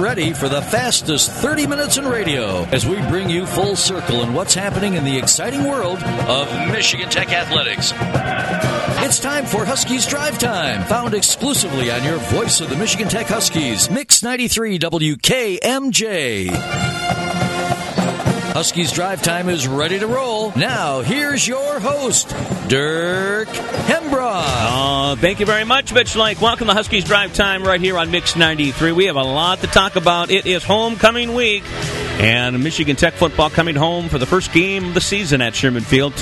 ready for the fastest 30 minutes in radio as we bring you full circle in what's happening in the exciting world of Michigan Tech athletics. It's time for Huskies Drive Time, found exclusively on your voice of the Michigan Tech Huskies, Mix 93 WKMJ. Huskies Drive Time is ready to roll. Now, here's your host, Dirk Hembrough. Thank you very much, Mitch Lake. Welcome to Huskies Drive Time right here on Mix 93. We have a lot to talk about. It is homecoming week, and Michigan Tech football coming home for the first game of the season at Sherman Field,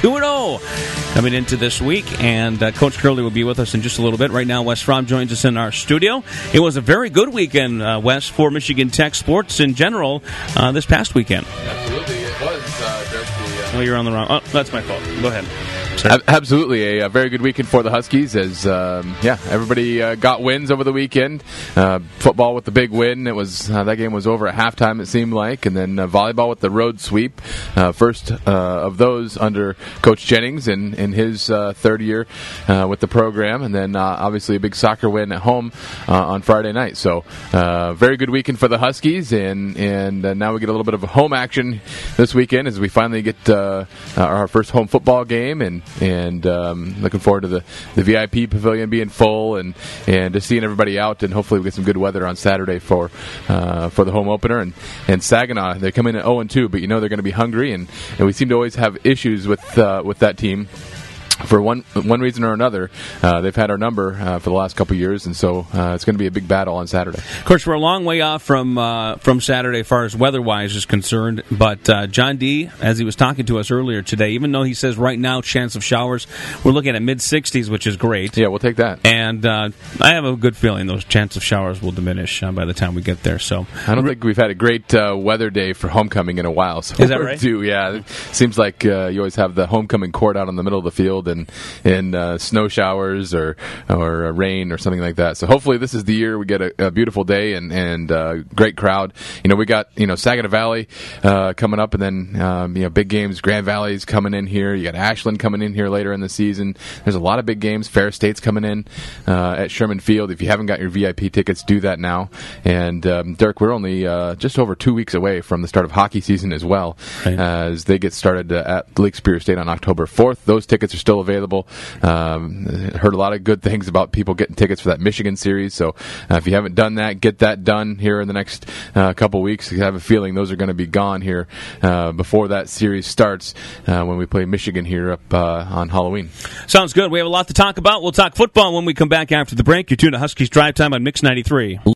2-0 coming into this week, and Coach Curley will be with us in just a little bit. Right now, Wes Fromm joins us in our studio. It was a very good weekend, Wes, for Michigan Tech sports in general this past weekend. Absolutely, it was, Dirk. Oh, you're on the wrong... Oh, that's my fault. Go ahead. Absolutely, a very good weekend for the Huskies as, everybody got wins over the weekend. Football with the big win. It was that game was over at halftime, it seemed like, and then volleyball with the road sweep. First of those under Coach Jennings in his third year with the program, and then obviously a big soccer win at home on Friday night. So very good weekend for the Huskies, and now we get a little bit of home action this weekend as we finally get our first home football game, and looking forward to the VIP pavilion being full and just seeing everybody out, and hopefully we get some good weather on Saturday for the home opener. And Saginaw, they come in at 0-2, but you know they're going to be hungry, and we seem to always have issues with that team. For one reason or another, they've had our number for the last couple of years, and so it's going to be a big battle on Saturday. Of course, we're a long way off from Saturday as far as weather-wise is concerned, but John D., as he was talking to us earlier today, even though he says right now chance of showers, we're looking at mid-60s, which is great. Yeah, we'll take that. And I have a good feeling those chance of showers will diminish by the time we get there. So I don't think we've had a great weather day for homecoming in a while. So is that right? Yeah, it seems like you always have the homecoming court out in the middle of the field, and snow showers or rain or something like that. So hopefully this is the year we get a beautiful day and great crowd. You know, we got Saginaw Valley coming up, and then big games. Grand Valley's coming in here. You got Ashland coming in here later in the season. There's a lot of big games. Fair State's coming in at Sherman Field. If you haven't got your VIP tickets, do that now. And Dirk, we're only just over 2 weeks away from the start of hockey season as well, right, as they get started at Lake Superior State on October 4th. Those tickets are still available. Heard a lot of good things about people getting tickets for that Michigan series. So if you haven't done that, get that done here in the next couple weeks. I have a feeling those are going to be gone here before that series starts when we play Michigan here up on Halloween. Sounds good. We have a lot to talk about. We'll talk football when we come back after the break. You're tuned to Huskies Drive Time on Mix 93.